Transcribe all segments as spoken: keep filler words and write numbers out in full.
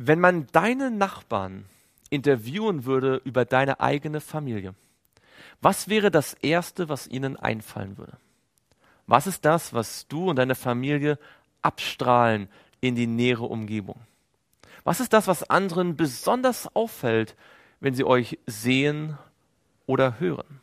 Wenn man deine Nachbarn interviewen würde über deine eigene Familie, was wäre das Erste, was ihnen einfallen würde? Was ist das, was du und deine Familie abstrahlen in die nähere Umgebung? Was ist das, was anderen besonders auffällt, wenn sie euch sehen oder hören?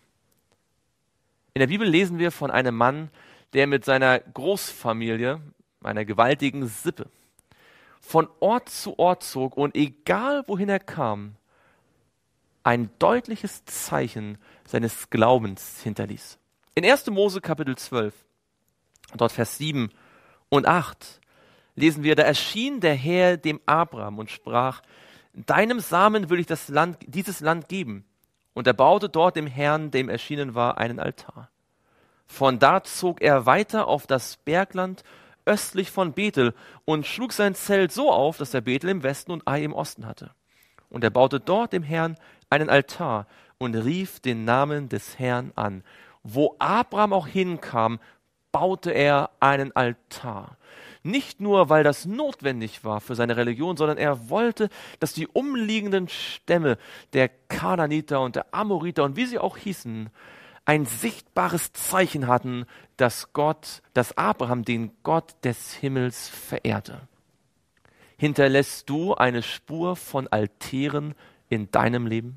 In der Bibel lesen wir von einem Mann, der mit seiner Großfamilie, einer gewaltigen Sippe, von Ort zu Ort zog und egal wohin er kam, ein deutliches Zeichen seines Glaubens hinterließ. In erster Mose Kapitel zwölf, dort Vers sieben und acht, lesen wir, da erschien der Herr dem Abraham und sprach, deinem Samen will ich das Land, dieses Land geben. Und er baute dort dem Herrn, dem erschienen war, einen Altar. Von da zog er weiter auf das Bergland östlich von Bethel und schlug sein Zelt so auf, dass er Bethel im Westen und Ai im Osten hatte. Und er baute dort dem Herrn einen Altar und rief den Namen des Herrn an. Wo Abraham auch hinkam, baute er einen Altar. Nicht nur, weil das notwendig war für seine Religion, sondern er wollte, dass die umliegenden Stämme der Kanaaniter und der Amoriter und wie sie auch hießen, ein sichtbares Zeichen hatten, dass Gott, dass Abraham den Gott des Himmels verehrte. Hinterlässt du eine Spur von Altären in deinem Leben?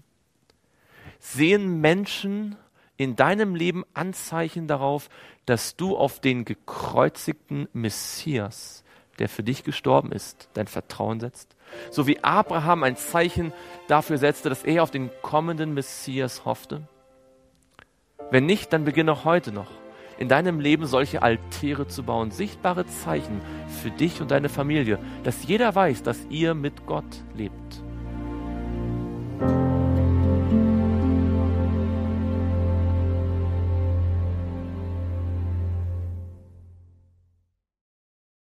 Sehen Menschen in deinem Leben Anzeichen darauf, dass du auf den gekreuzigten Messias, der für dich gestorben ist, dein Vertrauen setzt? So wie Abraham ein Zeichen dafür setzte, dass er auf den kommenden Messias hoffte? Wenn nicht, dann beginne heute noch, in deinem Leben solche Altäre zu bauen, sichtbare Zeichen für dich und deine Familie, dass jeder weiß, dass ihr mit Gott lebt.